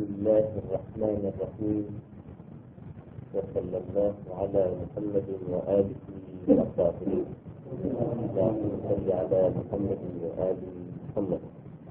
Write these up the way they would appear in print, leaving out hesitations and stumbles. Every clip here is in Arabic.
بسم الله الرحمن الرحيم، وصلى الله على محمد وآله وصحبه. اللهم صل على محمد وآل محمد.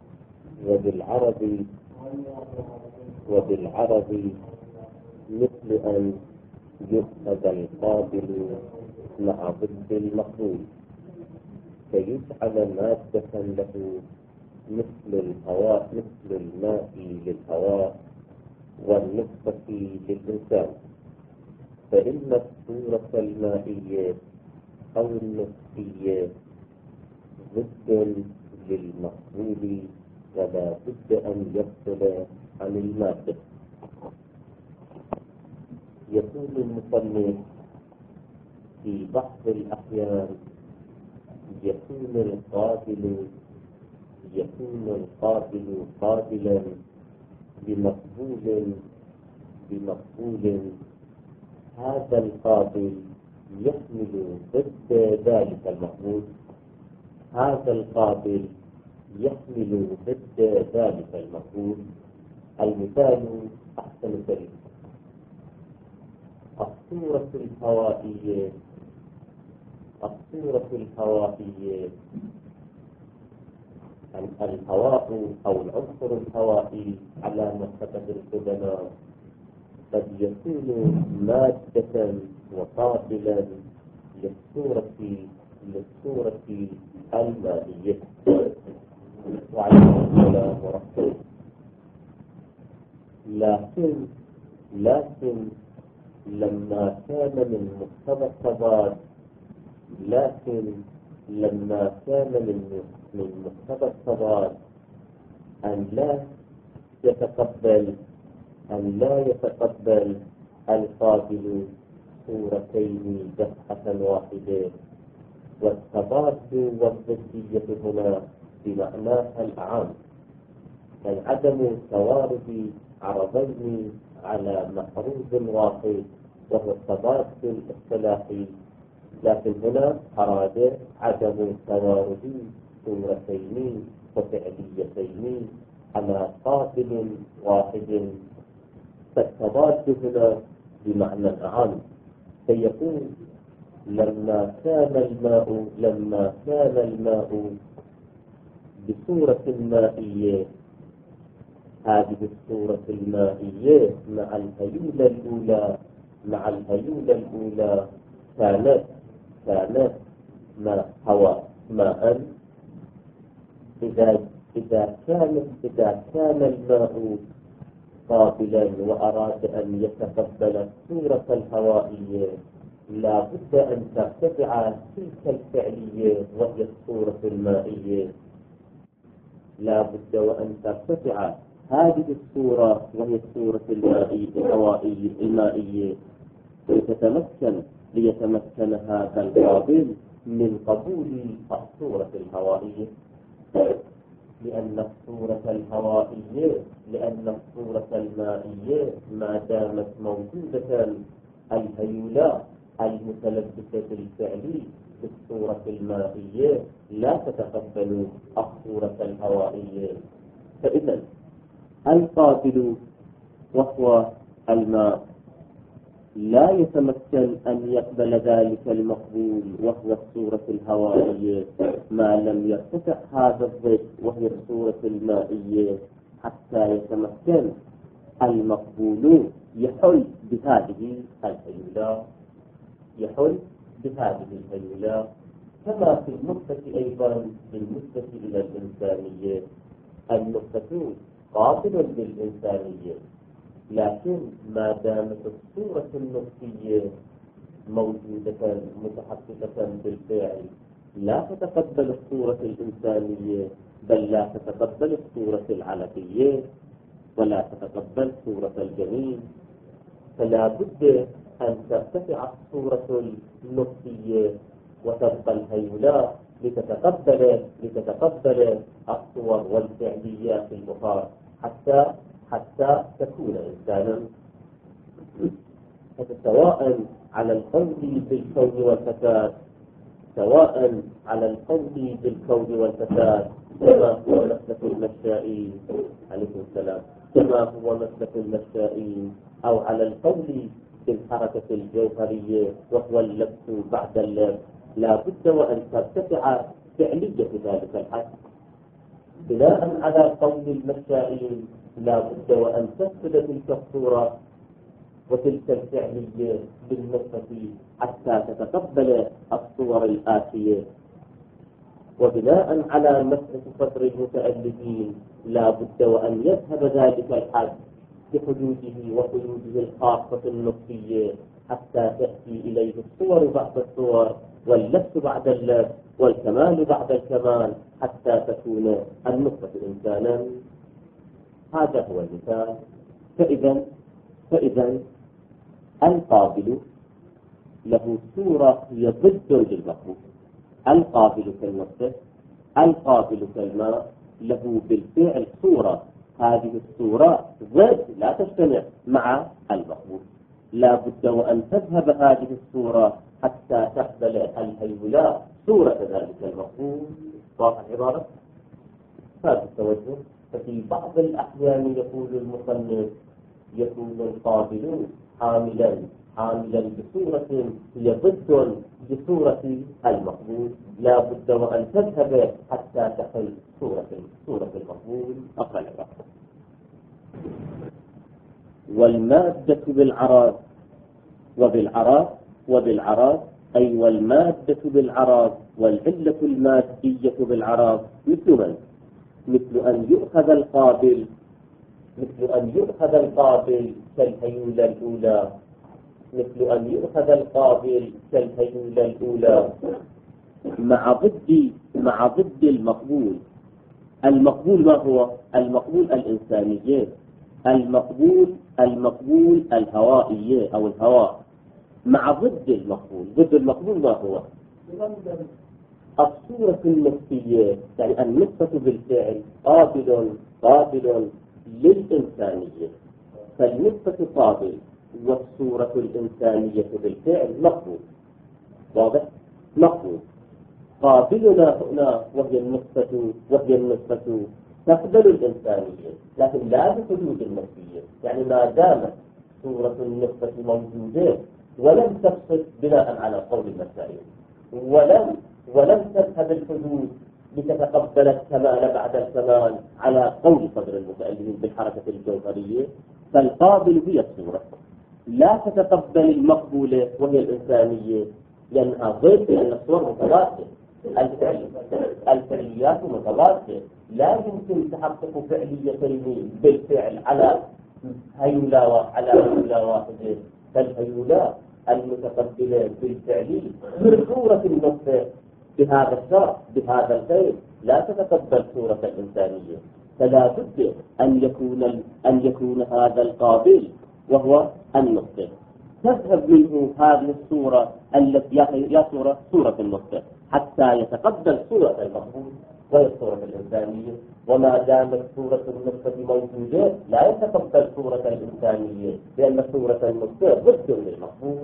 وبالعرب مثل أن يؤخذ القابل مع ضد المقبول فيجعل مادة له مثل الهواء، مثل الماء للهواء والنطفة للإنسان. فإن الصورة المائية أو النطفية ضد للمقبول ولا بد أن يفصل عن المادة. يقول المصنف في بعض الأحيان يكون القابل قابلا بمقبول هذا القابل يحمل ضد ذلك المقبول، هذا القابل يحمل ضد ذلك المقبول. المثال أحسن كريم. الصورة الهوائية الهواء أو العنصر الهوائي على مرتبة القدماء قد يكون مادة وقابلا للصورة المائية. وعليه السلام ورحمه. لكن لما كان من مقتضى التضاد أن لا يتقبل القابل صورتين دفعة واحدة، والتضاد والضدية هنا بمعناها الأعم، عدم توارد عرضين على محروز واحد وهو التضاد الاصطلاحي. لكن هنا أراد عدم توارد صورتين وفعليتين على قابل واحد، فالتضاد هنا بمعنى أعم. فيقول لما كان الماء بصورة مائية، هذه الصورة المائية مع الهيولة الأولى كانت ماء. إذا كان الماء قابلا وأراد أن يتقبل الصورة الهوائية، لا بد أن ترتفع تلك الفعلية وهي الصورة المائية، لا بد وأن ترتفع هذه الصورة وهي الصورة المائية ليتمكن هذا القابل من قبول الصورة الهوائية. لأن الصورة المائية ما دامت موجودة، الهيولة المتلبسة بالفعل في الصورة المائية لا تتقبل الصورة الهوائية. فإذا القابل وهو الماء لا يتمكن أن يقبل ذلك المقبول وهو الصورة الهوائية ما لم يرتفع هذا الضد وهي الصورة المائية، حتى يتمكن المقبول يحل بهذه الهيولة. كما في النقطة أيضا بالنسبة إلى الإنسانية، النقطة قابل للإنسانية، لكن ما دامت الصورة النفسية موجودة متحققة بالفعل لا تتقبل الصورة الإنسانية، بل لا تتقبل الصورة العلقية ولا تتقبل صورة الجميل. فلا بد أن ترتفع الصورة النفسية وتبقى الهيولة لتتقبل الصور والفعليات الأخرى حتى تكون إنسانا. سواء على القول بالكون والفساد كما هو نفسه المشائي عليه السلام، كما هو مسلك المشائين، أو على القول بالحركة الجوهرية وهو اللبس بعد اللبس، لا بد وأن ترتفع فعلية ذلك الحد. بناء على قول المشائين لا بد وأن تفقد تلك الصورة وتلك الفعلية بالنسبة حتى تتقبل الصور الآتية. وبناء على مسلك صدر المتألفين لا بد وأن يذهب ذلك الحد بحدوده وقيوده الخاصة النصية حتى تأتي إليه الصور بعد الصور واللبس بعد اللبس والكمال بعد الكمال حتى تكون النصرة إنسانا. هذا هو المثال. فإذا القابل له صورة هي ضد للمخلوق. القابل كالنصر، القابل كالماء، له بالفعل صورة، هذه الصورة ضد لا تجتمع مع المخلوق. لا بد وأن تذهب هذه الصورة حتى تقبل الهيولاء صورة ذلك المخلوق. واضح العبارة؟ هذا التوجه. ففي بعض الأحيان يقول المصنف يكون القابل حاملا بصورة هي ضد بصورة المقبول. لا بد وأن تذهب حتى تحل صورة المقبول. أقرأ العبارة. والمادة وبالعراض أي والمادة بالعراض والعلة المادية بالعراض مثل أن يؤخذ القابل كالهيولة الأولى مع ضد المقبول. المقبول ما هو؟ المقبول الإنسانية، المقبول الهوائية أو الهواء، مع ضد المقبول. ضد المقبول ما هو؟ الصورة النفسية، يعني النسبة بالفعل قابل للإنسانية، فالنسبة قابل والصورة الإنسانية بالفعل مقبول. واضح؟ مقبول. قابلنا هنا وهي النسبة تقبل الإنسانية لكن لا بحدود النفسية، يعني ما دامت صورة النسبة موجودة ولم تقصد بناء على قول المسائل ولم تذهب الحدود لتتقبل الكمال بعد الكمال على قول صدر المتألفين بالحركة الجوهرية، فالقابل هي الصورة لا تتقبل المقبولة وهي الإنسانية، لأنها ضد، لأن الصور متضادة، الفعليات متضادة. لا يمكن تحقق فعليتين بالفعل على هيولا واحدة، فالهيولا المتقبلة بالفعل من صورة النص بهذا الشرع بهذا الخير لا تتقبل صورة الإنسانية، فلا بد أن يكون هذا القابل وهو النص تذهب منه هذه الصورة التي هي صورة النص حتى يتقبل صورة المقبول وهي الصورة الإنسانية. وما دامت صورة النص موجودة لا يتقبل صورة الإنسانية، لأن صورة النص ضد للمقبول.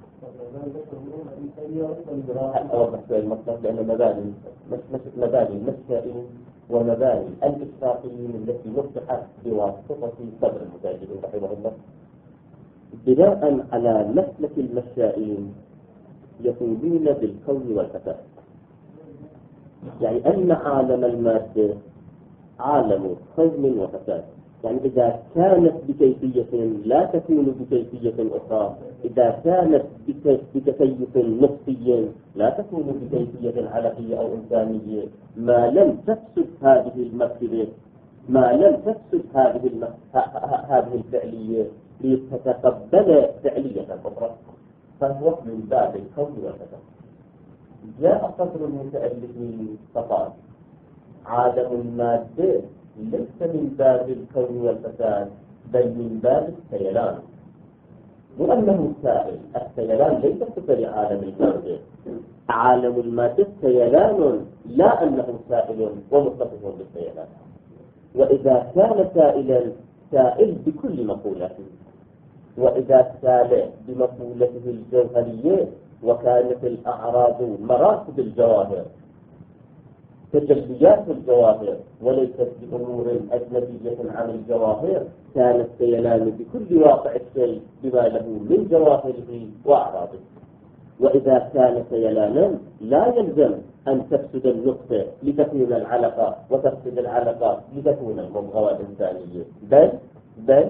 أوضح في المطلب، لأن مباني المشائين ومباني الإشراقيين التي نفتحت بواسطة صدر المجاهدين رحمه الله. بناء على مسلك المشائين يقولون بالكون والفساد، يعني أن عالم المادة عالم كون وفساد، يعني إذا كانت بكيفية لا تكون بكيفية أخرى، إذا كانت بتكيف نفسي لا تكون بكيفية علقية أو إنسانية، ما لم تفسد هذه المرتبة، ما لم تفسد هذه الفعلية لتتقبل فعلية أخرى، فهو من باب الكون والفساد. جاء صدر المتألفين فقال عالم المادة ليس من باب الكون والفساد بل من باب السيلان، وأنه سائل. السيلان ليس صفة لعالم المادة، عالم المادة سيلان لا أنه سائل ومتصف بالسيلان. وإذا كان سائل بكل مقولته، وإذا سال بمقولته الجوهرية وكانت الأعراض مراتب الجواهر تجليات الجواهر وليست بأمور أجنبية عن الجواهر، كان السيلان بكل واقع الشيء بما له من جواهره وأعراضه. وإذا كان سيلانا لا يلزم أن تفسد النطفة لتكون العلقة، وتفسد العلقة لتكون المضغة الإنسانية، بل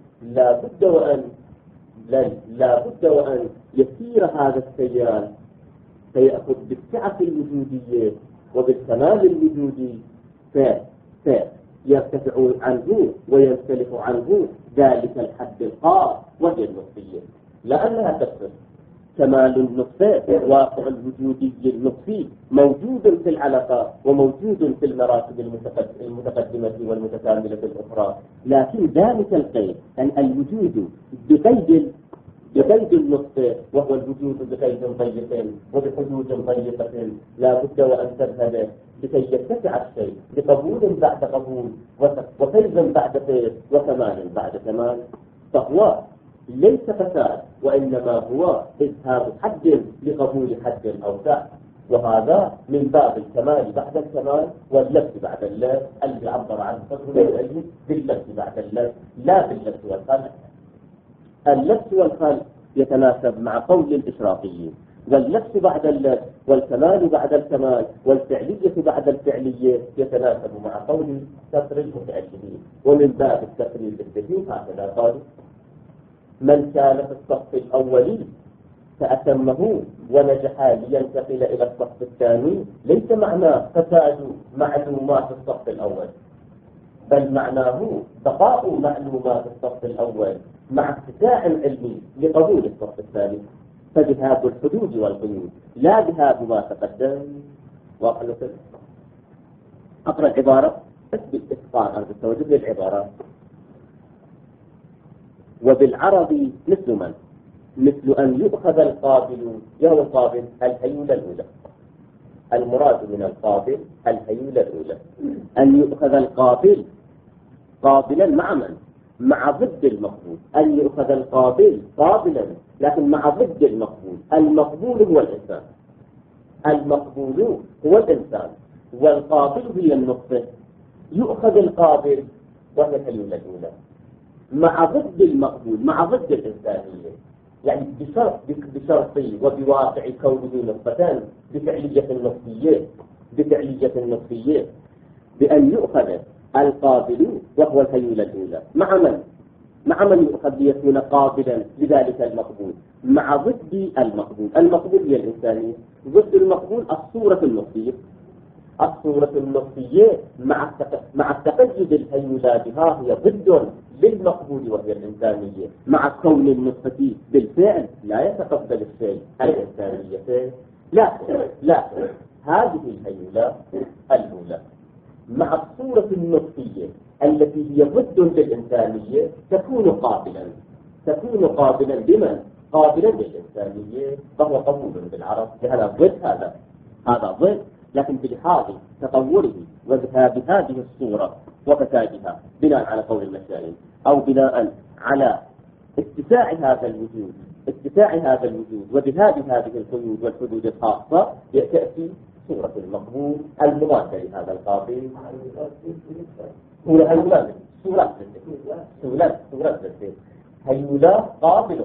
لا بد وأن يسير هذا السيال فيأخذ بالسعة الوجودية وبالكمال الوجودي فيرتفع عنه وينسلخ عنه ذلك الحد الخاص وهي النطفية، لأنها تفسد. كمال النطفة الواقع الوجودي النطفي موجود في العلاقة وموجود في المراتب المتقدمة والمتكاملة الأخرى، لكن ذلك القيد أن الوجود بقيد النطفة، وهو الوجود بقيد ضيق وبحدود ضيقة لا بد وأن تذهب لكي يتسع الشيء بقبول بعد قبول وفيض بعد فيض وكمال بعد كمال. فهو ليس فساد، وإنما هو إذهاب حد لقبول حد أوسع، وهذا من باب الكمال بعد الكمال واللبس بعد اللبس اللي عبر عن فضل العلم باللبس بعد اللبس لا باللبس والخلق. اللبس والخلق يتناسب مع قول الإشراقيين، واللبس بعد اللبس والكمال بعد الكمال والفعلية بعد الفعلية يتناسب مع قول كسر المتأكدين. ومن باب التقرير بالدليل هكذا قالوا: من كان في الصف الأولي فأتمه ونجح لينتقل إلى الصف الثاني، ليس معناه فساد معلومات الصف الأول، بل معناه بقاء معلومات الصف الأول مع اتساع العلم لقبول الصف الثاني، فذهاب الحدود والقيود لا ذهاب ما تقدم. واقع أقرأ العبارة بس بالإتقان، أنا بالتوجه للعبارة. وبالعربي مثل أن يؤخذ القابل، يهو القابل الهيولة الأولى، المراد من القابل الهيولة الأولى، أن يؤخذ القابل قابلا مع من؟ مع ضد المقبول. أن يؤخذ القابل قابلا لكن مع ضد المقبول. المقبول هو الإنسان، المقبول هو الإنسان، والقابل هي النطفة. يؤخذ القابل وهي الهيولة الأولى مع ضد المقبول، مع ضد الإنسانية، يعني بشرطي وبواقع كونه نطفتان بفعلية النطفية بأن يؤخذ القابل وهو الهيولة الأولى مع من يؤخذ ليكون قابلا لذلك المقبول؟ مع ضد المقبول. المقبول هي الإنسانية، ضد المقبول الصورة النطفية مع التقيد الهيولة بها هي ضد للمقبول وهي الإنسانية، مع كون النطفة بالفعل لا يتقبل الشيء الإنسانية. لا هذه الهيولة الأولى مع الصورة النطفية التي هي ضد للإنسانية تكون قابلا بمن؟ قابلا للإنسانية، فهو قبول بالعرب. هذا ضد هذا ضد، لكن بلحاظ تطوره وذهاب هذه الصورة وفسادها بناء على قول المشايخ أو بناء على اتساع هذا الوجود وذهاب هذه القيود والحدود الخاصة تأتي صورة المقبول المضادة لهذا القابل. صورة هيولا قابل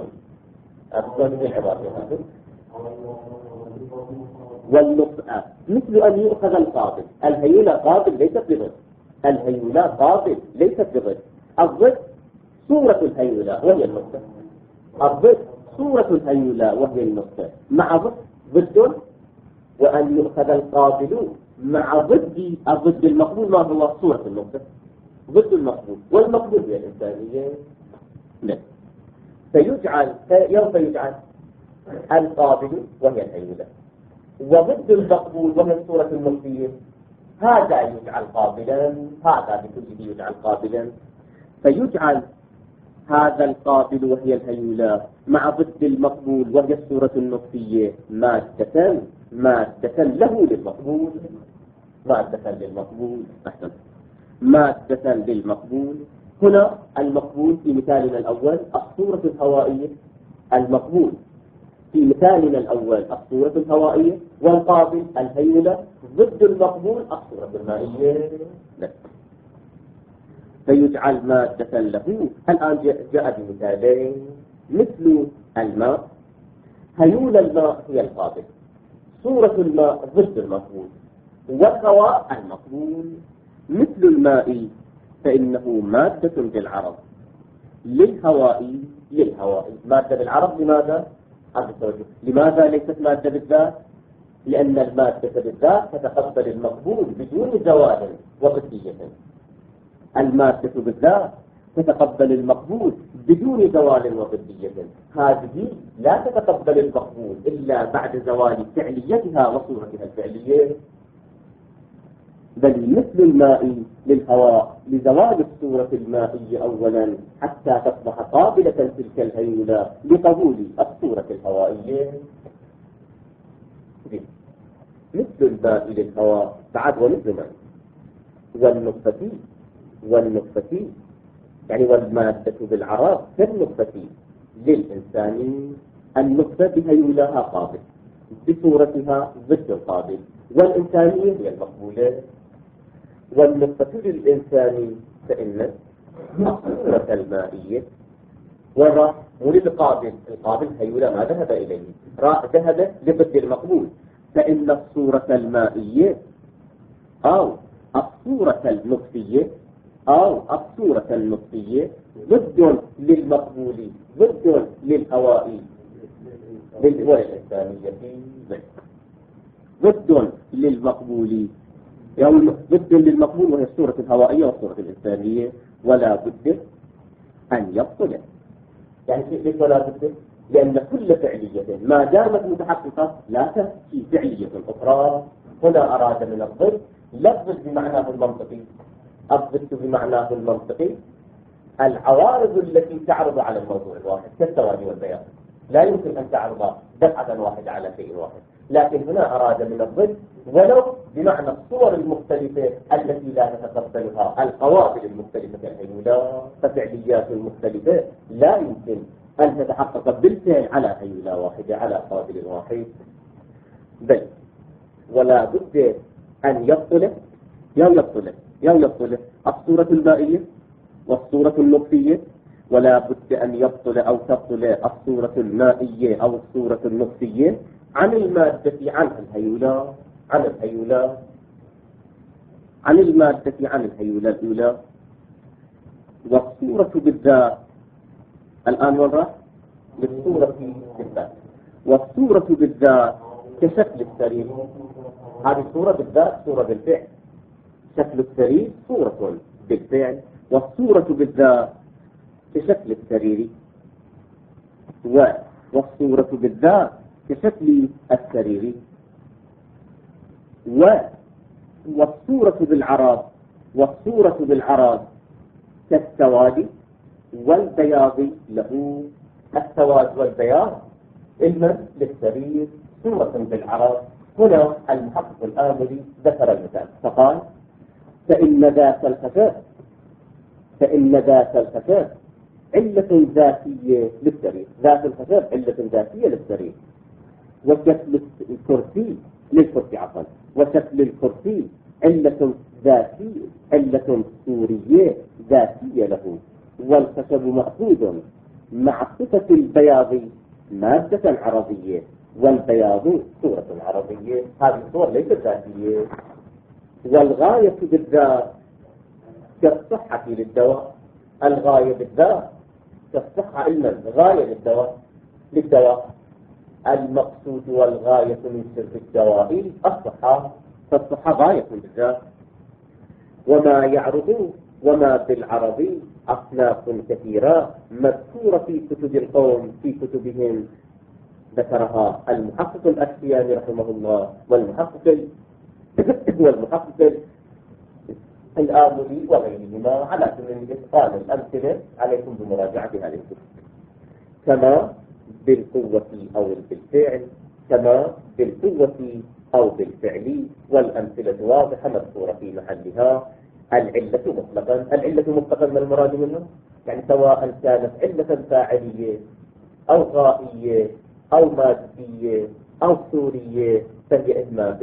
والنطفة مثل أن يؤخذ القابل. الهيولا قابل ليست بضد، الهيولا قابل ليست بضد. الضد صورة الهيولا وهي النطفة، الضد صورة الهيولا وهي النطفة مع ضد. وأن يؤخذ القابل مع ضد المقبول. ما هو صورة النطفة؟ ضد المقبول، والمقبول هي الإنسانية. لا فيجعل القابل وهي الهيولة، وضد المقبول وهي الصورة النطفية. هذا يجعل قابلا، هذا بكله يجعل قابلا. فيجعل هذا القابل وهي الهيولة مع ضد المقبول وهي الصورة النطفية مادة له للمقبول. مادة للمقبول. هنا المقبول في مثالنا الأول الصورة الهوائية. المقبول في مثالنا الأول الصورة الهوائية، والقابل الهيولة، ضد المقبول الصورة المائية. فيجعل مادة له. الآن جاء بمثالين مثل الماء. هيول الماء هي القابل، صورة الماء ضد المقبول، والهواء المقبول. مثل الماء فإنه مادة بالعرض للهواء. مادة بالعرض لماذا؟ لماذا ليست مادة بالذات؟ لأن المادة بالذات تتقبل المقبول بدون زوال وضدية. المادة بالذات تتقبل المقبول بدون زوال وضدية. هذه لا تتقبل المقبول إلا بعد زوال فعليتها وصورتها الفعلية. بل مثل الماء للهواء لزوال الصورة المائية أولا حتى تصبح قابلة تلك الهيولة لقبول الصورة الهوائية. مثل الماء للهواء بعد ومثل ما والنطفة يعني والمادة بالعرض كالنطفة للإنسان. النطفة بهيولها قابل بصورتها ضد القابل، والإنسانية هي المقبولة. والنطفة للإنسان فإن الصورة المائية وراء ولد القابل هيولة ما ذهب إليه، ذهب لضد المقبول. فإن الصورة المائية أو الصورة النطفية ضد للمقبول، ضد للهواء والإنسانية، ضد للمقبول ضد للمقبول، وهي الصورة الهوائية والصورة الإنسانية. ولا بد أن يبطل. يعني ليش ولا بد؟ لأن كل فعلية ما دامت متحققة لا تأتي فعلية أخرى. هنا أراد من الضد لا الضد بمعناه المنطقي. الضد بمعناه المنطقي العوارض التي تعرض على الموضوع الواحد كالسواد والبياض، لا يمكن أن تعرض دفعة واحدة على شيء واحد. لكن هنا أراد من الضد ولو بمعنى الصور المختلفة التي لا تتقبلها القوابل المختلفة كالهيولة. ففعليات المختلفة لا يمكن أن تتحقق بالفعل على هيولة واحدة، على قابل واحد. بل ولا بد أن يبطل الصورة المائية والصورة النطفية. ولا بد أن يبطل أو تبطل الصورة المائية أو الصورة النطفية عن المادة عن الهيولة الأولى. والصورة بالذات الآن مرة للصورة بالذات. والصورة بالذات كشكل السرير. هذه الصورة بالذات صورة بالفعل، شكل السرير صورة بالفعل. والصورة بالذات كشكل السرير، والصورة بالذات كشكل السرير. والصورة بالعرض كالسواد والبياض له. السواد والبياض إما للسرير صورة بالعرض. هنا المحقق الآمري ذكر المثال فقال: فإن ذات الخشب علة ذاتية للسرير. ذات الخشب علة ذاتية للسرير. وشكل الكرسي وشكل الكرسي علة ذاتية، علة صورية ذاتية له. والخشب مأخوذ مع صفة البياض مادة عرضية، والبياض صورة عرضية. هذه الصور ليست ذاتية. والغاية بالذات كالصحة للدواء. الغاية بالذات كالصحة علما غاية للدواء. المقصود والغاية من سر الدواء الصحة، فالصحة غاية بالذات. وما يعرض وما بالعرض أصناف كثيرة مذكورة في كتب القوم في كتبهم، ذكرها المحقق الأشياني رحمه الله والمحقق الآمري وغيرهما على سبيل إتقان الأمثلة. عليكم بمراجعة هذه الكتب. كما بالقوة أو بالفعل والأمثلة واضحة مذكورة في محلها. العلة مطلقا ما المراد منه؟ يعني سواء كانت علة فاعلية أو غائية أو مادية أو صورية، فهي إما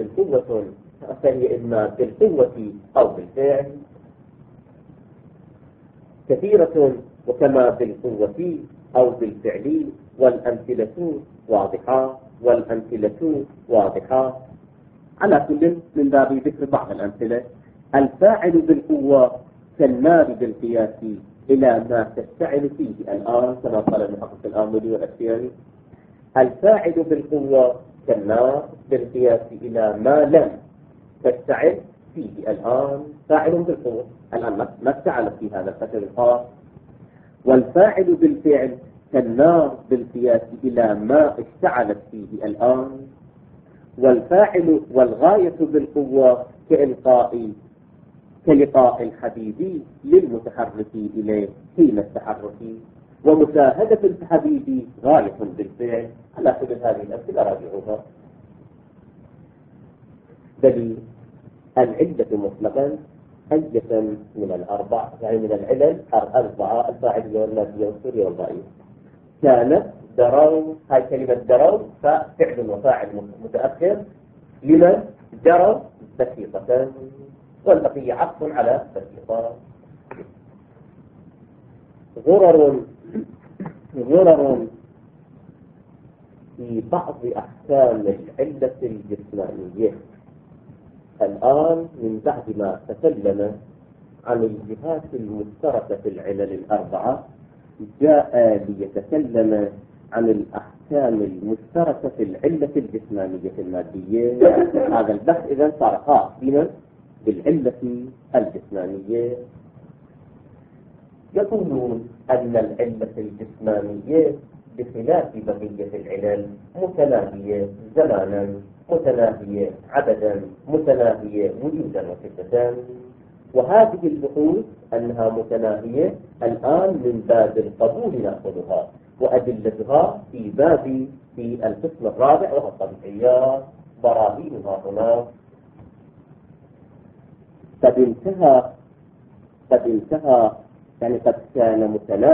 بالقوة أو بالفعل كثيرة، وكما بالقوة أو بالفعل، والأمثلة واضحة. على كل من باب ذكر بعض الأمثلة: الفاعل بالقوة كالنار بالقياس إلى ما تشتعل فيه الآن، كما قال المحقق الآملي والأشياني. الفاعل بالقوة كالنار بالقياس إلى ما لم تشتعل فيه الآن. فاعل بالقوة الآن ما اشتعلت في هذا الفتر الخاص. والفاعل بالفعل كالنار بالقياس إلى ما اشتعلت فيه الآن. والفاعل والغاية بالقوة كلقاء الحبيب للمتحرك إليه حين التحرك. ومشاهدة الحبيب غاية بالفعل. على كل هذه الأمثلة راجعوها. دليل: العلة مطلقا أية من الأربع، يعني من العلل الأربعة: الفاعل والمادية والصورية والغائية. كانت دروا، هاي كلمة دروا ففعل وفاعل متأخر لمن دروا بسيطة، والبقية عطف على بسيطة. غرر في بعض أحكام العلة الجسمانية. الآن من بعد ما تكلم عن الجهات المشتركة في العلل الأربعة، جاء ليتكلم عن الأحكام المشتركة في العلة الجسمانية المادية. هذا البحث إذن صار خاص بنا بالعلة الجسمانية. يقولون أن العلة الجسمانية بخلاف بقية العلل متناهية زمانا، متناهية عددا، متناهية وجودا وشدة. وهذه البحوث أنها متناهية الآن من باب القبول نأخذها، وأدلتها في القسم الرابع وهو الطبيعيات، براهينها هنا. قد انتهى يعني قد كان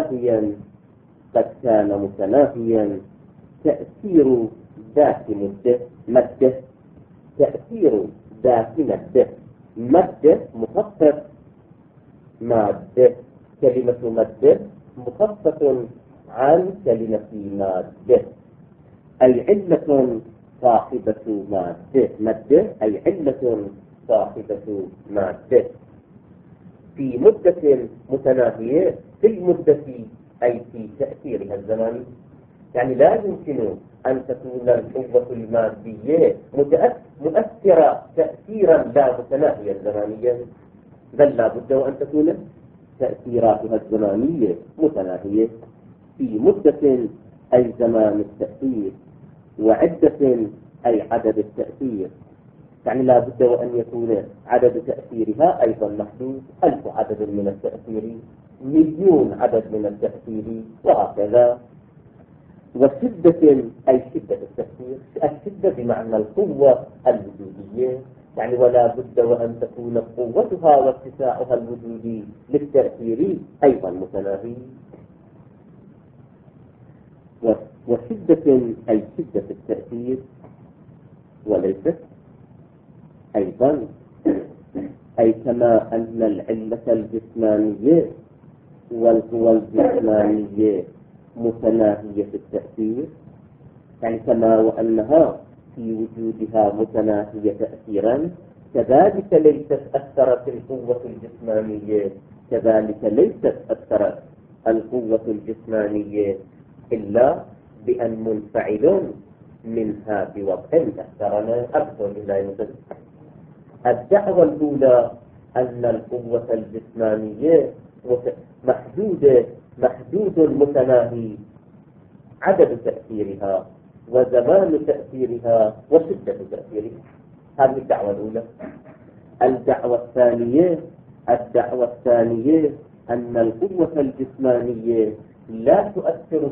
متناهيا تأثير ذات مادة، تأثير ذات مادة مخفف مادة. كلمة مادة مخفف عن كلمة مادة. أي علة صاحبة مادة أي علة صاحبة مادة في مدة متناهية، في المدة أي في تأثيرها الزماني. يعني لا يمكن أن تكون القوة المادية مؤثرة تأثيرا لا متناهيا زمانيا، بل لا بد وأن تكون تأثيراتها الزمانية متناهية في مدة أي زمان التأثير، وعدة أي عدد التأثير. يعني لا بد وأن يكون عدد تأثيرها أيضا محدود، 1000 عدد من التأثير، 1,000,000 عدد من التأثير، وهكذا. وشدة أي شدة التأثير، الشدة بمعنى القوة الوجودية، يعني ولا بد وأن تكون قوتها واتساعها الوجودي للتأثير أيضا متناهي. وشدة أي شدة التأثير، وليست أيضا أي كما أن العلة الجسمانية والقوى الجسمانية متناهية في التأثير، يعني كما وأنها في وجودها متناهية تأثيرا، كذلك ليست أثرت القوة الجسمانية، القوة الجسمانية إلا بأن منفعل منها بوضع أثرنا أكثر إلا يمكن. الدعوة الأولى أن القوة الجسمانية محدود متناهي عدد تأثيرها وزمان تأثيرها وشدة تأثيرها. هذه الدعوة الأولى. الدعوة الثانية أن القوة الجسمانية لا تؤثر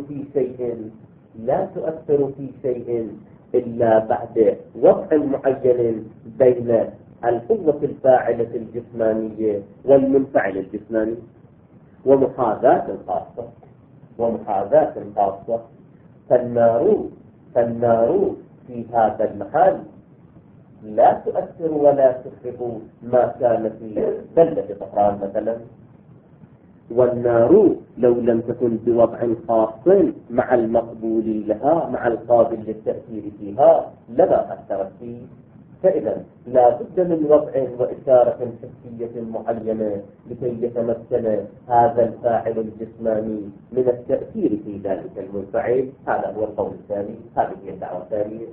في شيء إلا بعد وضع معين بين القوة الفاعلة الجسمانية والمنفعل الجسماني، ومحاذاة خاصة. فالنار فالنار في هذا المحل لا تؤثر ولا تخرب ما كان في بلدة طهران مثلا. والنار لو لم تكن بوضع خاص مع المقبول لها مع القابل للتأثير فيها لما أثرت فيه. فإذا لا بد من وضع وإشارة حسية معينة لكي يتمكن هذا الفاعل الجسماني من التأثير في ذلك المنفعل. هذا هو القول الثاني، هذه هي الدعوة الثانية.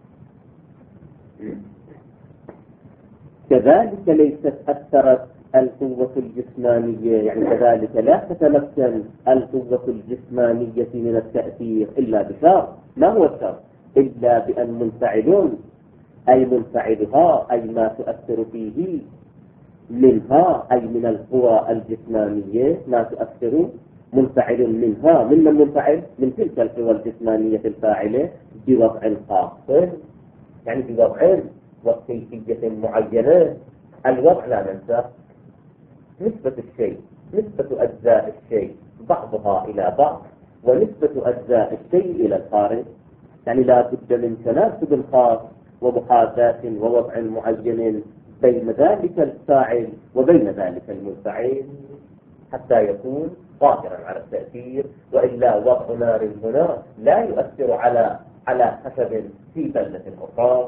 كذلك ليست أثرت القوة الجسمانية، يعني كذلك لا تتمكن القوة الجسمانية من التأثير إلا بشرط. ما هو الشرط؟ إلا بأن منفعل أي منفعلها أي ما تؤثر فيه منها أي من القوى الجسمانية ما تؤثر منفعل منها من المنفعل من تلك القوى الجسمانية الفاعلة بوضع خاص، يعني بوضع وكيفية معينة. الوضع لا ننسى نسبة الشيء، نسبة أجزاء الشيء بعضها إلى بعض ونسبة أجزاء الشيء إلى الخارج، يعني لا بد من تناسب خاص ومحاذاة ووضع معين بين ذلك الفاعل وبين ذلك المنفعل حتى يكون قادرا على التأثير. وإلا وضع نار هنا لا يؤثر على حسب في بلدة أخرى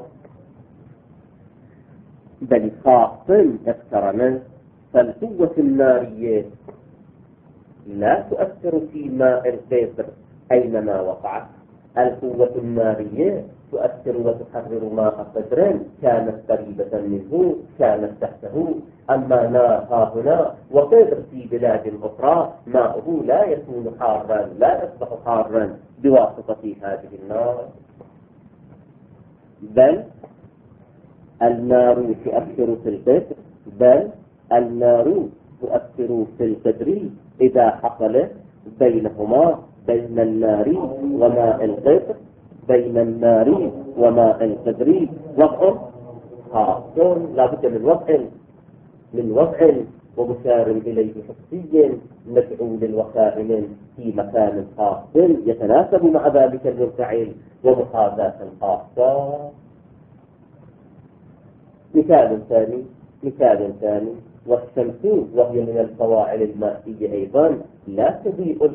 بل خاص اقترن. فالقوة النارية لا تؤثر في ماء القطر أينما وقعت. القوة النارية تؤثر وتحرر ماء قدر كانت قريبة منه كانت تحته. أما نار ها هنا وقدر في بلاد أخرى ماءه لا يكون حارا لا يصبح حارا بواسطة هذه النار، بل النار تؤثر في القدر، بل النار تؤثر في القدر إذا حصل بينهما بين النار وماء القدر بين النار وماء القدر وضع خاص. لا بد من وضع ومشار إليه حسي مدعو للوسائل في مكان خاص يتناسب مع ذلك المنفعل ومحاذاة خاصة. مثال ثاني والشمس وهي من الفواعل المائية أيضا لا تضيء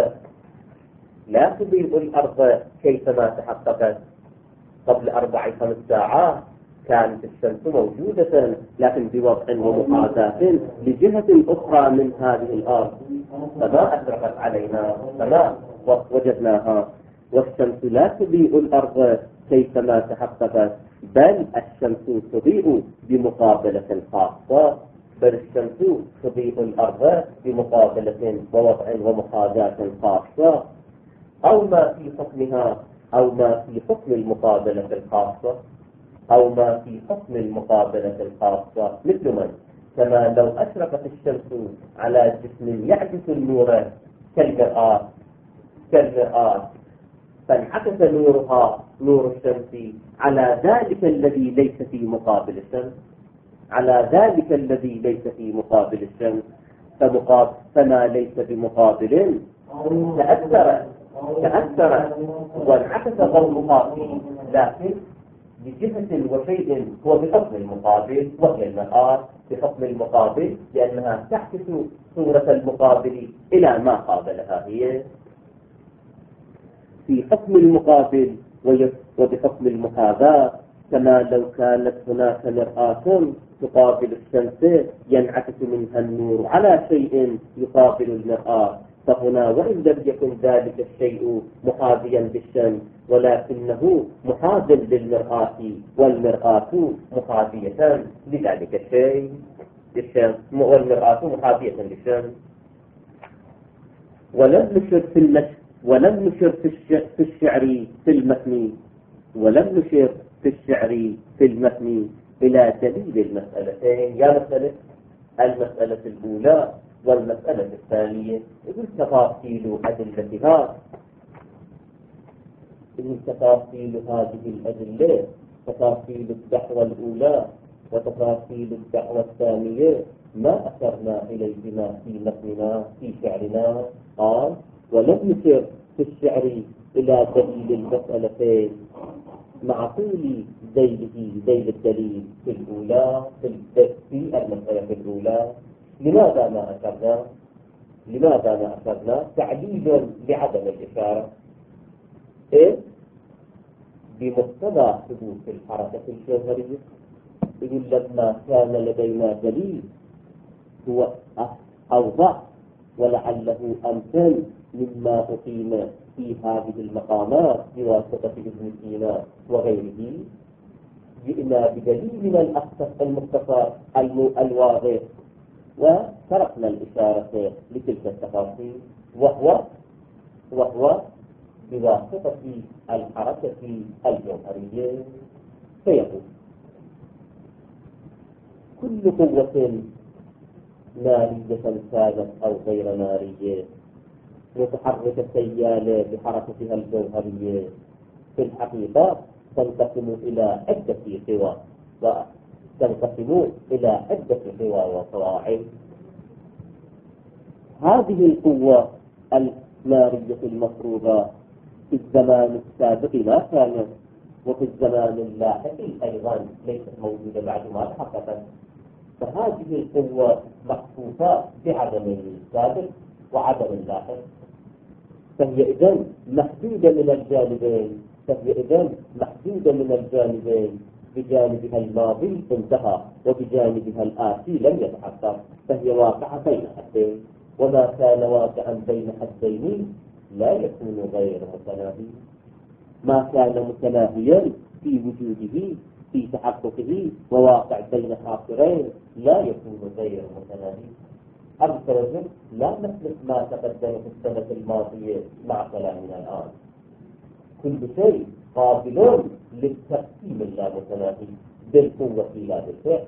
الأرض كيفما تحققت. قبل 4-5 ساعات كانت الشمس موجودة لكن بوضع ومحاذاة لجهة أخرى من هذه الأرض فما أشرفت علينا فما وجدناها. والشمس لا تضيء الأرض كيفما تحققت بل الشمس تضيء بمقابلة خاصة، بل الشمس تضيء الأرض بمقابلة ووضع ومحاذاة خاصة أو ما في حكمها أو ما في حكم المقابلة الخاصة أو ما في حكم المقابلة الخاصة. مثل من كما لو أشرقت الشمس على جسم يعكس النور كالمرآة فانعكس نورها نور الشمس على ذلك الذي ليس في مقابل الشمس فما ليس بمقابل تأثر وانعكس ضوءها فيه لكن بجهة وشيء هو بحكم المقابل وهي المرآة بحكم المقابل لأنها تعكس صورة المقابل إلى ما قابلها هي في حكم المقابل وبحكم المحاذاة. كما لو كانت هناك مرآة تقابل الشمس ينعكس منها النور على شيء يقابل المرآة، فهنا وإن لم يكن ذلك الشيء محاذيا بالشمس ولكنه محاذ للمرآة والمرآة محاذية لذلك الشيء للشمس والمرآة محاذية للشمس. ولم نشر في الشعر في المتن إلى دليل المسألتين. يا المسألة الأولى والمسألة الثانية يقول تفاصيل أدلتها. تفاصيل هذه الأدلة تفاصيل الدعوة الأولى وتفاصيل الدعوة الثانية ما أشرنا إليهما في متننا في شعرنا. قال ولم نشر في الشعر إلى دليل المسألتين مع طول ذيل الدليل في الأولى في المسألة الأولى. لماذا ما أشرنا تعليل لعدم الإشارة؟ بمقتضى ثبوت الحركة الجوهرية. يقول لما كان لدينا دليل هو أوضح ولعله أمثل مما أقيم في هذه المقامات بواسطة ابن سينا وغيره، جئنا بدليلنا المختصر الواضح وتركنا الإشارة لتلك التفاصيل، وهو بواسطة الحركة الجوهرية. فيقول كل قوة نارية كانت أو غير نارية متحركة سيالة بحركتها الجوهرية في الحقيقة تنقسم إلى عدة قوى وفواعل. هذه القوة النارية المفروضة في الزمان السابق لا كانت، وفي الزمان اللاحق أيضا ليست موجودة بعد ما تحققت. فهذه القوة محفوفة بعدم السابق وعدم اللاحق، فهي إذن محدودة من الجانبين، بجانبها الماضي انتهى وبجانبها الآتي لم يتحقق، فهي واقعة بين حدين، وما كان واقعا بين حدين لا يكون غير متناهي. ما كان متناهيا في وجوده في تحققه وواقع بين حاصرين لا يكون غير متناهي. أبسط لا نسلك ما تقدم في السنة الماضية مع كلامنا الآن. كل شيء قابل للتقسيم اللامتناهي بالقوة لا بالفعل.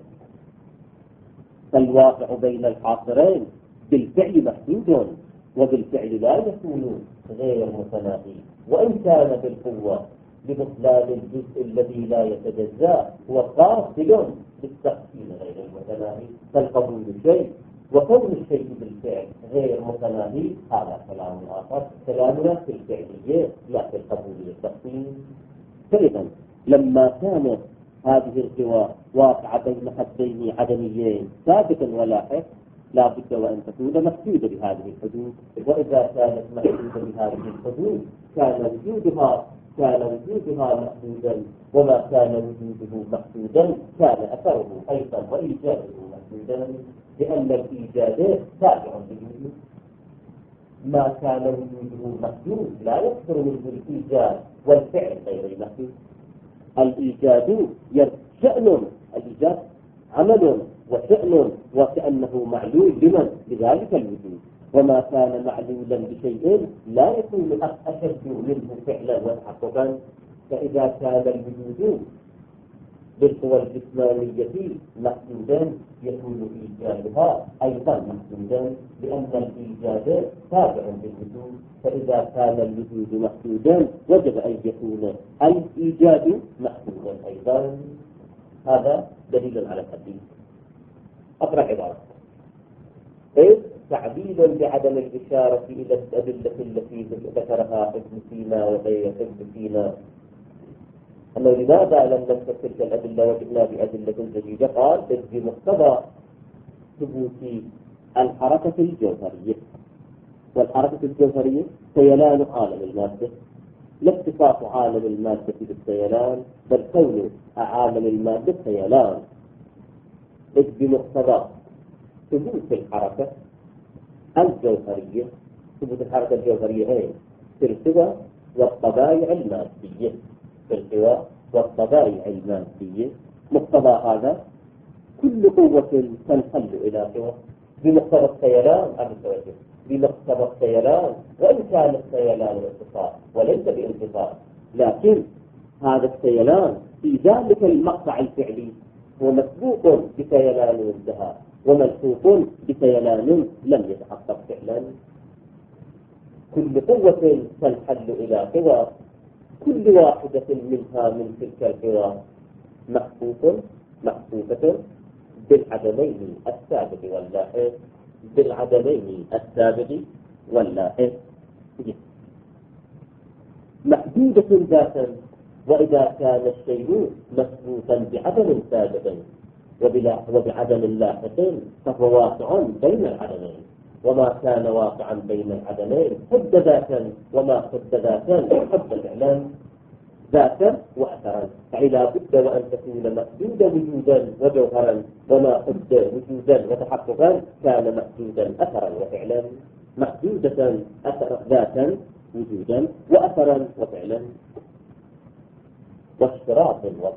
فالواقع بين الحاصرين بالفعل محدود، وبالفعل لا يكون غير متناهي، وإن كان بالقوة لبطلان الجزء الذي لا يتجزأ هو قاصد بالتقسيم غير المتناهي. فالقبول شيء وكون الشيء بالفعل غير متناهي هذا كلام آخر. كلامنا في الفعلية لا في القبول بالتقسيم. فإذا لما كانت هذه القوى واقعة بين حدين عدميين سابق ولاحق لا بد وأن تكون محدودة بهذه الحدود. وإذا كانت محدودة بهذه الحدود كان وجودها محدودا، وما كان وجوده محدودا كان أثره أيضا وإيجاده محدودا، لأن الإيجاد تابع للوجود. ما كان وجوده محدود لا يكثر منه الإيجاد، والفعل غير المحدود. الإيجاد الإيجاد عمل وشأن، وكأنه معلول بذلك الوجود. وما كان معلولا بشيء لا يكون أشد منه فعلا وتحققا. فإذا كان الوجود بالقوى الجسمانية محدودا يكون إيجادها أيضا محدودا، لأن الإيجاد تابع للوجود. فإذا كان الوجود محدودا وجب أن يكون الإيجاد محدودا أيضا. هذا دليل على الحديث. أقرأ عبارة: تعديل بعدم الإشارة إلى الأدلة التي ذكرها ابن سينا وغير ابن سينا، أنه لماذا لم نذكر تلك الأدلة وجئنا بأدلة جديدة؟ قال: بمقتضى ثبوت الحركة الجوهرية. والحركة الجوهرية سيلان عالم المادة، لا اتصاف عالم المادة بالسيلان، بل كون عالم المادة سيلان. بمقتضى ثبوت الحركة الجوهرية. ثبوت الحركة الجوهرية في القوى والطبائع المادية، في القوى والطبائع المادية. مقتضى هذا كل قوة تنحل إلى قوى بمقتضى السيلان. بمقتضى السيلان، وإن كان السيلان اتصال وليس بانتصال، لكن هذا السيلان في ذلك المقطع الفعلي هو مسبوق بسيلان انتهى، وملحوق بسيلان لم يتحقق فعلا. كل قوة تنحل إلى قوى، كل واحدة منها من تلك القوى محفوفة بالعدمين السابق واللاحق. موجودة ذاتا، وإذا كان الشيء مثبوتا بعدم سابق وبعدم لاحق فهو واقع بين العدمين، وما كان واقعا بين العدمين حد ذاتا، وما حد ذاتا حد الإعلام ذاتا وأثرا. يعني لا بد وأن تكون محدودا وجودا وجوهرا، وما حد وجودا وتحققا كان محدودا أثرا وفعلا، محدودة ذاتا وجودا وأثرا وفعلا. واشتراط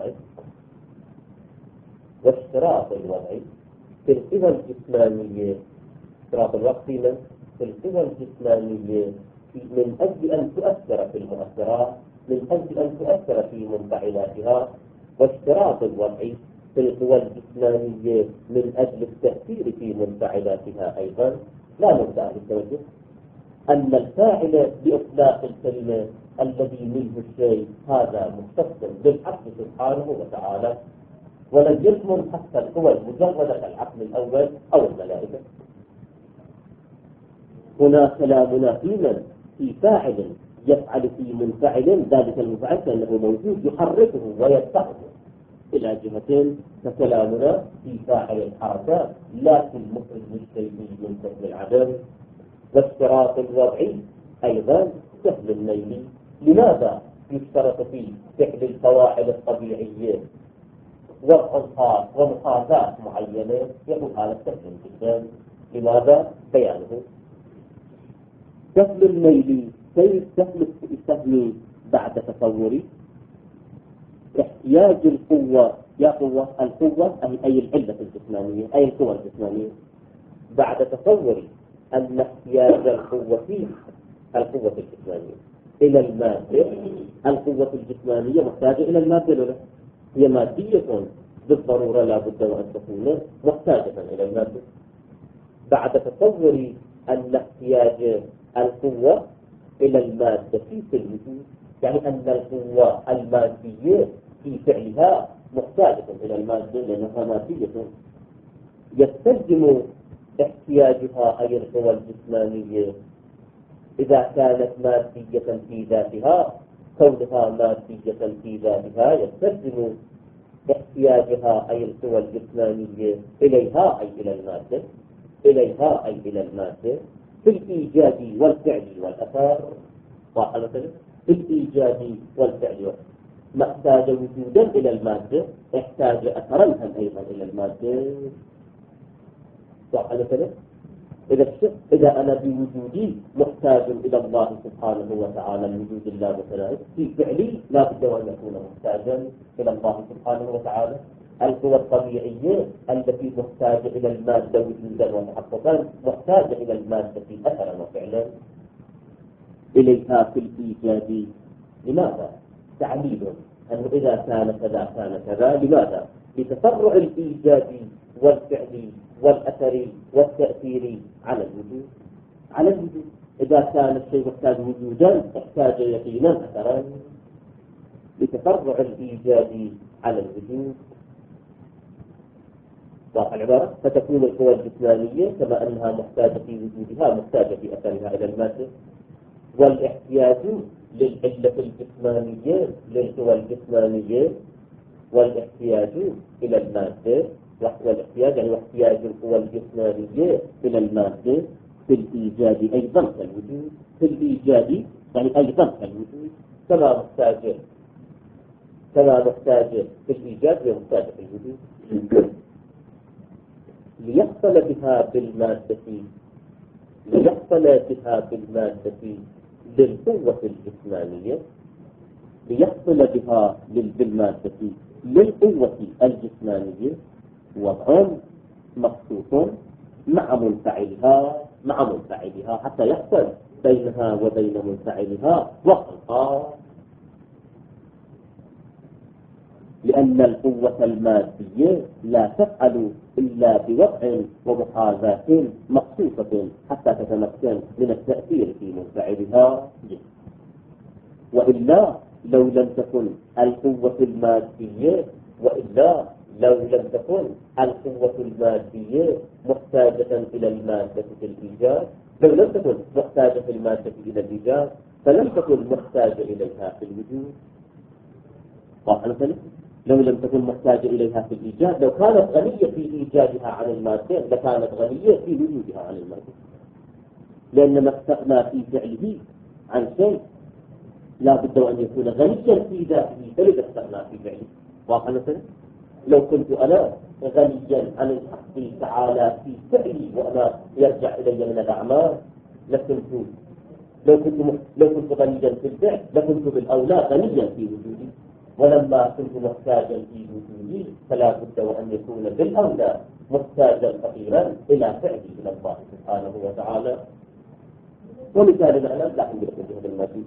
الوضع في القوى الجسمانية، اشتراط الوقت في القوى الجسمانية من أجل أن تؤثر في المؤثرات، من أجل أن تؤثر في منفعلاتها، واشتراط الوضع في القوى الجسمانية من أجل التأثير في منفعلاتها أيضا. لا ننسى التوجه أن الفاعل بإطلاق الكلمة الذي منه الشيء هذا مختص بالعقل سبحانه وتعالى، ولم يضمن حتى القوى المجردة كالعقل الأول أو الملائكة. هنا كلامنا في فاعل يفعل في منفعل، ذلك المنفعل كأنه موجود يحركه ويدفعه إلى جهتين، فكلامنا في فاعل الحركات لا في المخرج للشيء من سهل العدم. والاشتراط الوضعي أيضا سهل الميل. لماذا يشترط في فعل الفواعل الطبيعية وضع خاص ومحاذاة معينة؟ يقول هذا سهل جدا. لماذا؟ بيانه. سهل الميل سهل السهم بعد تصور احتياج القوة، يا قوة القوة أي العلة الجسمانية، أي القوة الجسمانية، بعد تصور أن احتياج القوة الجسمانية إلى المادة. القوة الجسمانية محتاجة إلى المادة ولا هي مادية بالضرورة، لا بد وأن تكون محتاجة إلى المادة. بعد تصور أن احتياج القوة إلى المادة في الوجود، يعني أن القوة المادية في فعلها محتاجة إلى المادة لأنها مادية. يستلزم احتياجها أي القوى الجسمانية إذا كانت مادية في ذاتها، كونها مادية في ذاتها يستلزم احتياجها أي القوى الجسمانية إليها أي إلى المادة في الإيجاد والفعل والأثار. في الإيجاد والفعل محتاج وجودا إلى المادة، احتاج أثرا أيضا إلى المادة. إذا أنا بوجودي محتاج إلى الله سبحانه وتعالى، الوجود الله متناهي في فعلي لا بد وأن يكون محتاجا إلى الله سبحانه وتعالى. القوى الطبيعية التي محتاجة إلى المادة وجودا وتحققا محتاجة إلى المادة أثرا وفعلا إليها في الإيجاد. لماذا؟ تعليل أنه إذا كان كذا كان كذا. لماذا؟ لتفرع الإيجاد والفعل والأثر والتأثير على الوجود. إذا كان الشيء محتاج وجودا احتاج يقينا أثرا لتفرع الإيجاد على الوجود. واضح العبارة؟ فتكون القوى الجسمانية كما أنها محتاجة في وجودها محتاجة في أثرها إلى المادة. والاحتياج للعلة الجسمانية للقوى الجسمانية والاحتياج إلى المادة، والاحتياج يعني واحتياج القوى الجسمانية إلى المادة في الإيجاد أيضا كالوجود. في الإيجاد يعني أيضا كالوجود، كما محتاج في الإيجاد ومحتاج في الوجود. ليحصل بها بالمادة للقوة الجسمانية، ليحصل بها بالمادة للقوة الجسمانية وضع مخصوص مع منفعلها حتى يحصل بينها وبين منفعلها وضع خاص. لأن القوة المادية لا تفعل إلا بوضع ومحاذاة مخصوصة حتى تتمكن من التأثير في منفعلها. وإلا لو لم تكن القوة المادية محتاجة إلى المادة في الإيجاد، لو لم تكن محتاجة المادة إلى الإيجاد فلم تكن محتاجة إليها في الوجود. واضح مثلا؟ لو لم تكن محتاجة إليها في الإيجاد، لو كانت غنية في إيجادها عن المادة لكانت غنية في وجودها عن المادة، لأن ما استغنى في فعله عن شيء لا بد أن يكون غنيا في ذاته فلذا استغنى في فعله. واضح مثلا؟ لو كنت أنا غنيا عن الحق تعالى في فعلي وأنا يرجع إلي من الأعمال لو كنت غنيا في الفعل لكنت بالأولى غنيا في وجودي، ولما كنت محتاجا في وجودي فلا بد وأن يكون بالأولى محتاجا فقيرا إلى فعلي إلى الله سبحانه وتعالى. ومثال العلم لا يمكن هذا المادي،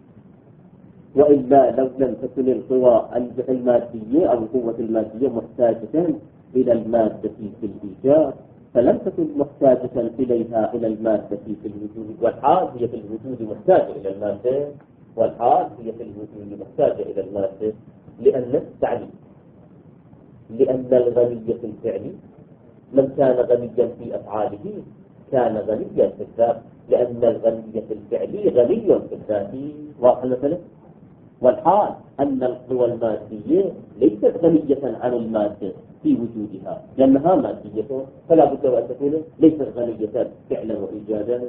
وإلا لو لم تكن القوى المادية أو القوة المادية محتاجة إلى المادة في الإيجاد فلم تكن محتاجة إليها إلى المادة في الوجود، والحال هي في الوجود محتاجة إلى المادة، والحال هي في الوجود محتاجة إلى المادة، لأن التعليم، لأن الغني في الفعل من كان غنيا في أفعاله كان غنيا في الذات، لأن الغني في الفعل غني في الذات. واضح مثلا؟ والحال أن القوى المادية ليست غنية عن المادة في وجودها لأنها مادية، فلا بد أن تكون ليست غنية فعلا وإيجادا.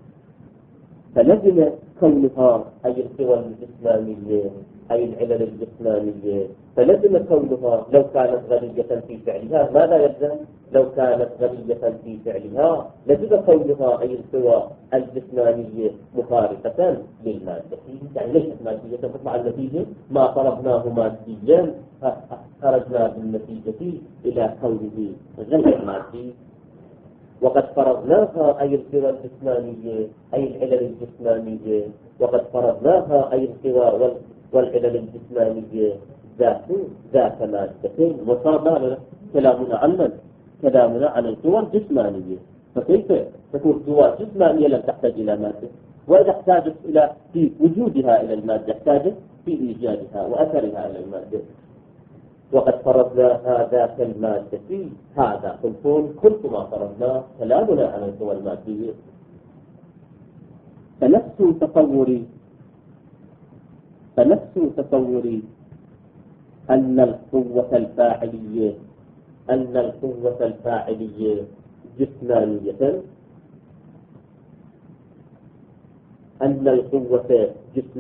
فلزم كونها أي القوى الجسمانية أي العلل الجسمانية، فلزم كونها لو كانت غنية في فعلها ماذا يلزم؟ لو كانت غنية في فعلها لزم كونها أي القوى الجسمانية مفارقة للمادة، يعني ليست مادية تطلع النتيجة ما طلبناه ماديا خرجنا بالنتيجة إلى كونه غير مادي. وقد فرضناها أي القوى الجسمانية أي العلل الجسمانية، وقد فرضناها أي القوى والعلل الجسمانية ذات مادة. وصار كلامنا عن القوى الجسمانية، فكيف تكون قوى جسمانية لم تحتاج إلى مادة، وإذا احتاجت إلى في وجودها إلى المادة احتاجت في إيجادها وأثرها إلى المادة. وقد فرضنا ذات المادة هذا كل ما فرضنا كلامنا عن القوى المادية. فنفس تصوري أن القوة الفاعلية جسمانية، أن القوة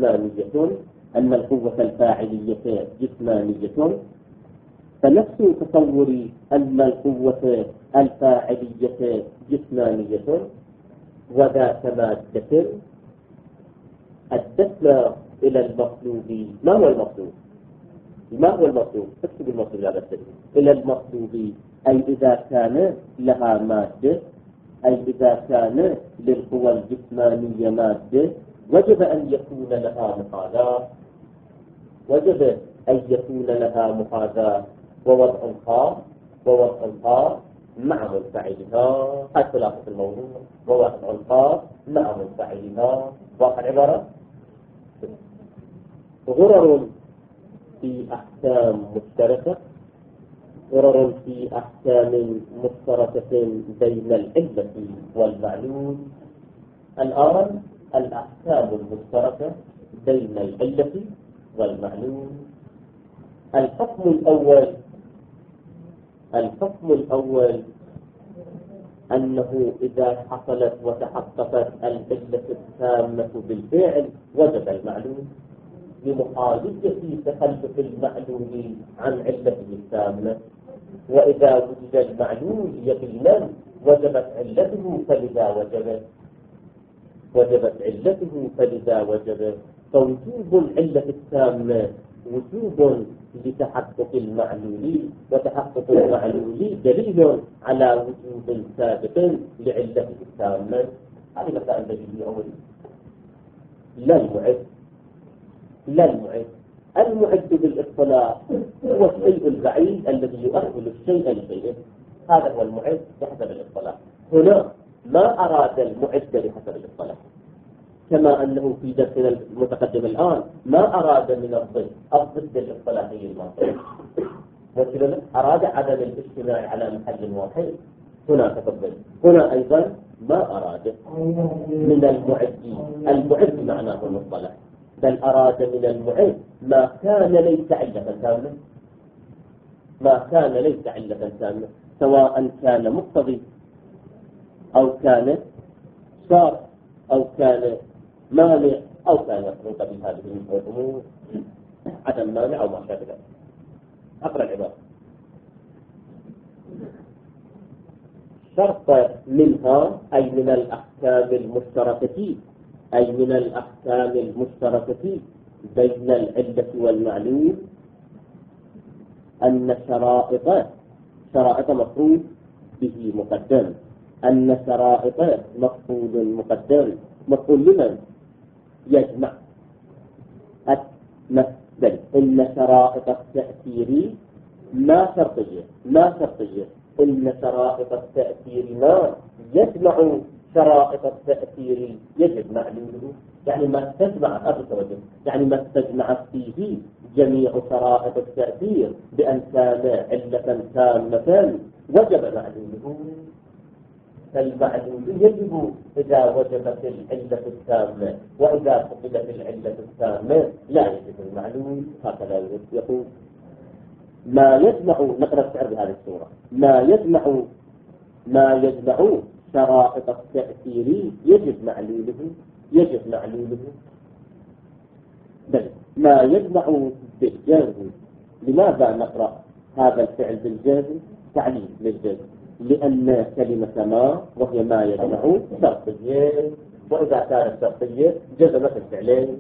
الفاعلية جسمانية، فنفس تصوري أن القوة الفاعلية جسمانية وذات مادة أدتنا إلى المطلوب. ما هو المطلوب؟ اكتب المطلوب على السبيل. إلى المطلوب أي إذا كان لها مادة، أي إذا كان للقوى الجسمانية مادة وجب أن يكون لها محاذاة ووضع خاص مع منفعلها. الخلاصة الموضوع ووضع خاص مع منفعلها. واقع العبارة غرر في أحكام مشتركة بين العلة والمعلول. الآن الأحكام المشتركة بين العلة والمعلول. الحكم الأول أنه إذا حصلت وتحققت العلة التامة بالفعل وجب المعلول لمحاولة تخلف المعلول عن علته التامة، وإذا وجد المعلول يقينا وجبت علته فلذا وجب. فوجوب العلة التامة وجوب لتحقق المعلول، وتحقق المعلول دليل على وجوب سابق لعلته التامة. هذه مسائل بديهية أولي. لا المعد بالاصطلاح هو الشيء البعيد الذي يؤهل الشيء لشيء، هذا هو المعد بحسب الاصطلاح. هنا ما أراد المعد بحسب الاصطلاح، كما أنه في درسنا المتقدم الآن ما أراد من الضد الاصطلاحي المعطي، مثلا أراد عدم الاجتماع على محل واحد، هنا تفضل. هنا أيضا ما أراد من المعد معناه المصطلح، بل أراد من المعد ما كان ليس علة تامة، ما كان ليس علة تامة، سواء كان مقتضي أو كان شرط أو كان مانع أو كان يخلط بهذه الأمور عدم مانع أو ما شابه ذلك. أقرأ العبارة. شرط منها أي من الأحكام المشتركة، أي من الأحكام المشتركة بين العلة والمعلول أن شرائط مفروض به مقدم، أن شرائط مفروض مقدم. مفروض لمن؟ يجمع مثل إن شرائط التأثير ما شرطية، إن شرائط التأثير ما يجمع شرائط التأثير يجب معلوله، يعني ما تجمع يعني ما تجمع فيه جميع شرائط التأثير بأن كان علة تامة وجب معلوله. فالمعلول يجب إذا وجبت العلة التامة، وإذا فقدت العلة التامة لا يجب المعلول. هكذا يقول ما يجمع. نقرأ الشعر بهذه الصورة. ما يجمع شرائط التأثير يجب معلوله. بل ما يجمع بالجازم. لماذا نقرأ هذا الفعل بالجازم؟ تعليل للجازم، لأن كلمة ما وهي ما يجمع شرطية، وإذا كانت شرطية جزمت الفعلين.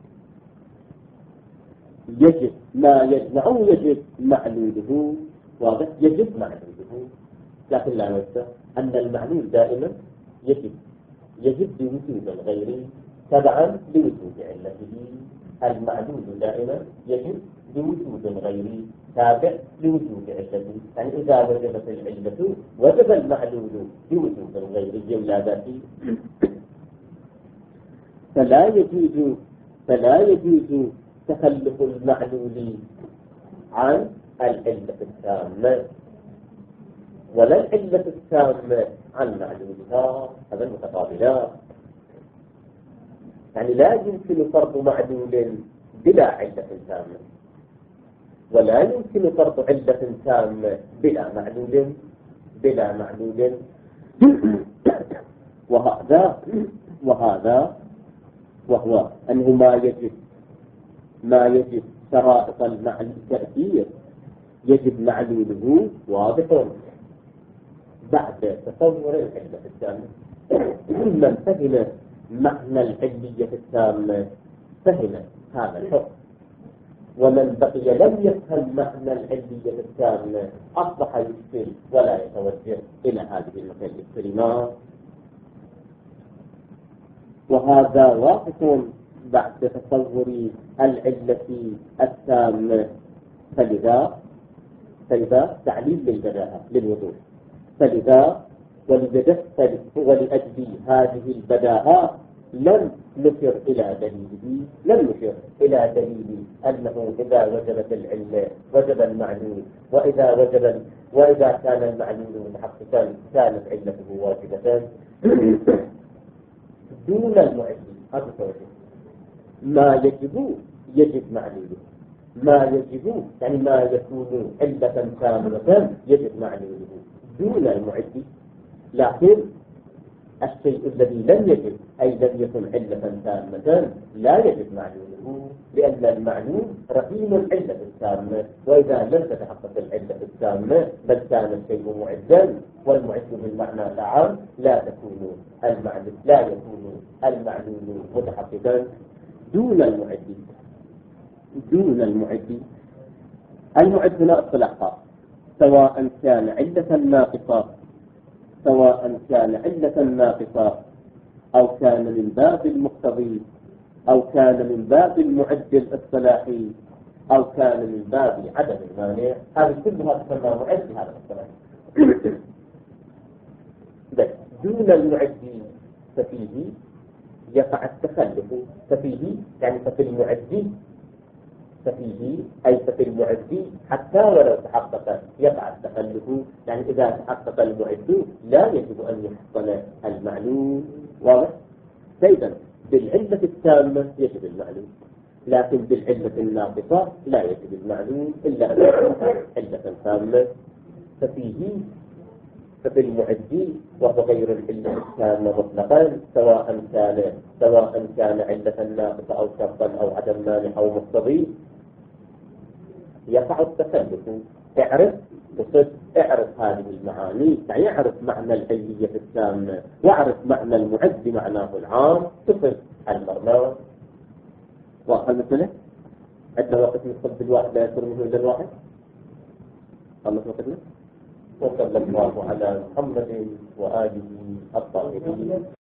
يجب ما يجمع يجب معلوله. واضح؟ يجب معلوله، لكن لا ننسى أن المعلول دائما يجب بوجود الغير تبعا لوجود علته. المعلول دائما يجب بوجود الغير تابع لوجود علته، يعني إذا وجبت العلة وجب المعلول بوجود الغير الجملة ذاتي. فلا يجوز تخلف المعلول عن العلة التامة، ولا العلة التامة عن معلولها. هذا المتقابلات، يعني لا يمكن فرض معلول بلا علة تامة، ولا يمكن فرض علة تامة بلا معلول. وهذا وهو أنه ما يجب شرائط التأثير يجب معلوله واضح بعد تصور العلة التامة. من فهم معنى العلية التامة فهم هذا الحكم، ومن بقي لم يفهم معنى العلية التامة أصبح يشكل ولا يتوجه إلى هذه الكلمات. وهذا واقف بعد تصور العلة التامة. فلذا تعليل للبداهة للوضوح. ولأجل هذه البداهة لم نشر إلى دليل أنه إذا وجبت العلة وجب المعلول، وإذا كان المعلول متحققا كانت علته واجبة دون المعد. ما يجب معلوله. ما يجب يعني ما يكون علة كاملة يجب معلوله دون المعد. لكن الشيء الذي لم يجب أي لم يكن علة تامة لا يجب معلوله، لأن المعلول رهين العلة التامة، وإذا لم تتحقق العلة التامة بل كان الشيء معدا، والمعد بالمعنى العام لا يكون المعلول متحققا دون المعد. المعد هنا اصطلاح سواء كان علة ناقصة أو كان من باب المقتضي أو كان من باب المعد الاصطلاحي أو كان من باب عدم المانع. هذه كلها تسمى معد في هذا الاصطلاح. دون المعد ففيه يقع التخلف. ففي المعد ففيه أي ففي المعد حتى ولو تحقق يقع التخلف، يعني إذا تحقق المعد لا يجب أن يحصل المعلوم. واضح؟ فإذا بالعلة التامة يجب المعلوم، لكن بالعلة الناقصة لا يجب المعلوم إلا أن يكون علة تامة. ففي المعد وهو غير العلة التامة مطلقا سواء كان علة ناقصة أو شرطا أو عدم مانع أو مقتضي يقع التكلف. اعرف هذه المعاني، يعني اعرف معنى العلية التامة واعرف معنى المعد بمعناه العام، تصف المرمى. واخر مثله عندنا وقت نصب بالواحد لا يصير منه إلا الواحد. خلص وقتنا. وصلى الله على محمد وآله الطاهرين.